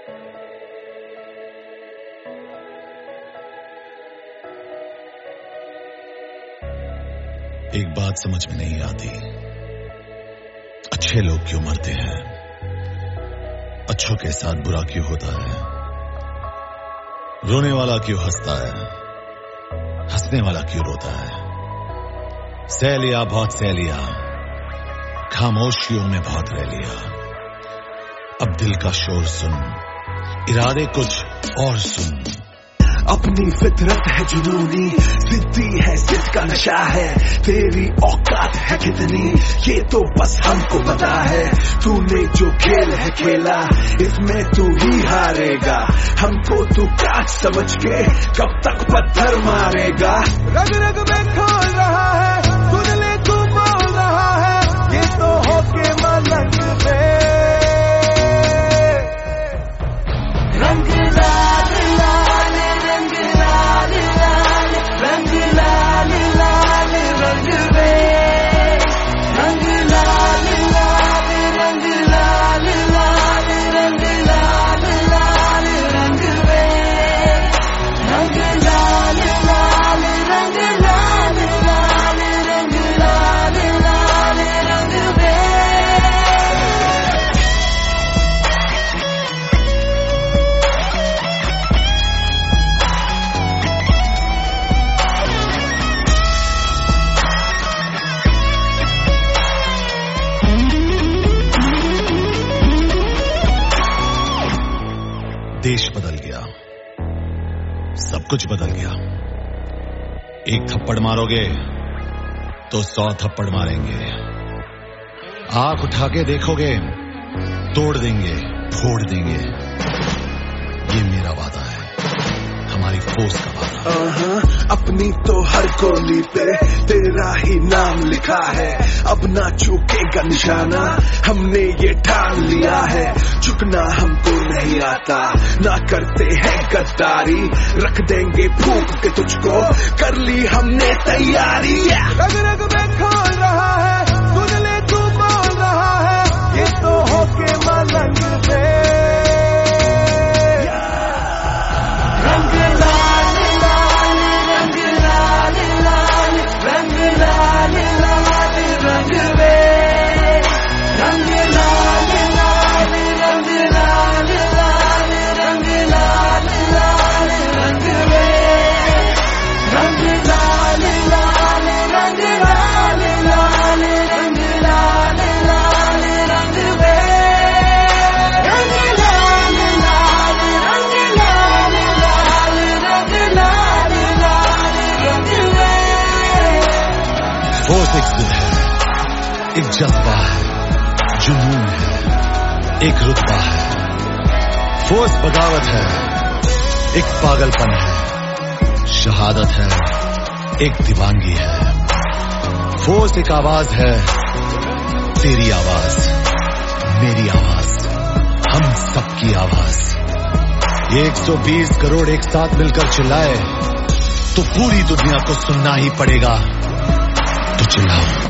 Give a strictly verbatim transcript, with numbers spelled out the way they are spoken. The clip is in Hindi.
एक बात समझ में नहीं आती, अच्छे लोग क्यों मरते हैं, अच्छों के साथ बुरा क्यों होता है, रोने वाला क्यों हंसता है, हंसने वाला क्यों रोता है। सह लिया बहुत सह लिया, खामोशियों में बहुत रह लिया, अब दिल का शोर सुन, इरादे कुछ और सुन। अपनी फितरत है जुनूनी, जिद्दी है, जिद का नशा है, तेरी औकात है कितनी ये तो बस हमको पता है। तूने जो खेल है खेला इसमें तू ही हारेगा, हमको तू काट समझ के कब तक पत्थर मारेगा। रग रग में खोल रहा है, सुन ले तू बोल रहा है, ये तो होके मलंग में रंग लाल लाल रंग लाल लाल रंग लाल लाल रंग में रंग लाल लाल रंग लाल लाल रंग लाल लाल रंग में रंग लाल लाल रंग लाल लाल रंग लाल लाल रंग में। देश बदल गया, सब कुछ बदल गया। एक थप्पड़ मारोगे तो सौ थप्पड़ मारेंगे, आंख उठा के देखोगे तोड़ देंगे, फोड़ देंगे। ये मेरा वादा है, हमारी फोर्स का वादा। अपनी तो हर गोली पे तेरा ही नाम लिखा है, अब ना चूकेगा निशाना, हमने ये ठान लिया है। झुकना हमको नहीं आता, ना करते हैं गद्दारी, रख देंगे फूंक के तुझको, कर ली हमने तैयारी। रग रग में खोल रहा है, सुन ले तू बोल रहा है, ये तो होके मलंग में रंग लाल लाल रंग लाल लाल रंग लाल लाल रंग में रंग लाल लाल रंग लाल लाल रंग लाल लाल रंग में रंग लाल लाल रंग लाल लाल रंग लाल लाल रंग में रंग लाल लाल रंग लाल लाल रंग लाल लाल रंग में। फोर्स एक दिल है, एक जज्बा है, जुनून है, एक रुतबा है। फोर्स बगावत है, एक पागलपन है, शहादत है, एक दीवानगी है। फोर्स एक आवाज है, तेरी आवाज, मेरी आवाज, हम सबकी आवाज। एक सौ बीस करोड़ एक साथ मिलकर चिल्लाए तो पूरी दुनिया को सुनना ही पड़ेगा, तो चिल्लाओ।